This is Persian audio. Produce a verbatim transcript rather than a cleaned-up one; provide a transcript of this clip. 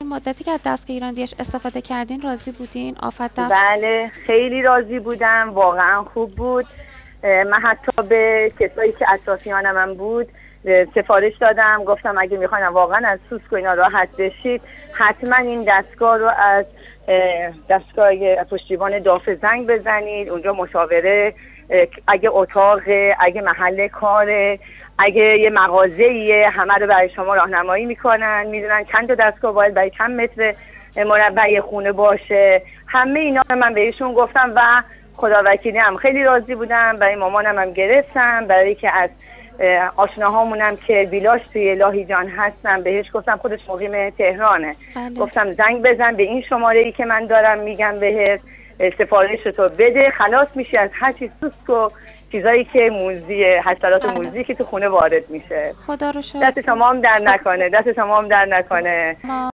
مدتی که از دستگاه ایران دیش استفاده کردین راضی بودین؟ آفت دفع؟ بله خیلی راضی بودم، واقعا خوب بود. من حتی به کسایی که اطرافیان من بود سفارش دادم، گفتم اگه میخواین واقعا از سوسک و اینا راحت بشید حتما این دستگاه رو از دستگاه پشتیبان داف زنگ بزنید، اونجا مشاوره، اگه اتاقه، اگه محل کاره، اگه یه مغازه‌ایه، همه رو برای شما راهنمایی میکنن، میدونن چند تا دستگاه باید برای چند متر مربع خونه باشه. همه اینا رو من بهشون گفتم و خدا وکیلی هم خیلی راضی بودم. برای مامانم هم گرفتم، برای که از آشناهامونم که بیلاش توی لاهیجان هستم بهش گفتم، خودش مقیم تهرانه. بله. گفتم زنگ بزن به این شماره ای که من دارم میگم بهت، سفارش تو بده، خلاص میشی از هر چیز سوسک و چیزایی که موزی حشرات بله. موزی که تو خونه وارد میشه. خدا رو شکر. دست شما هم در نکنه، دست شما هم در نکنه. ما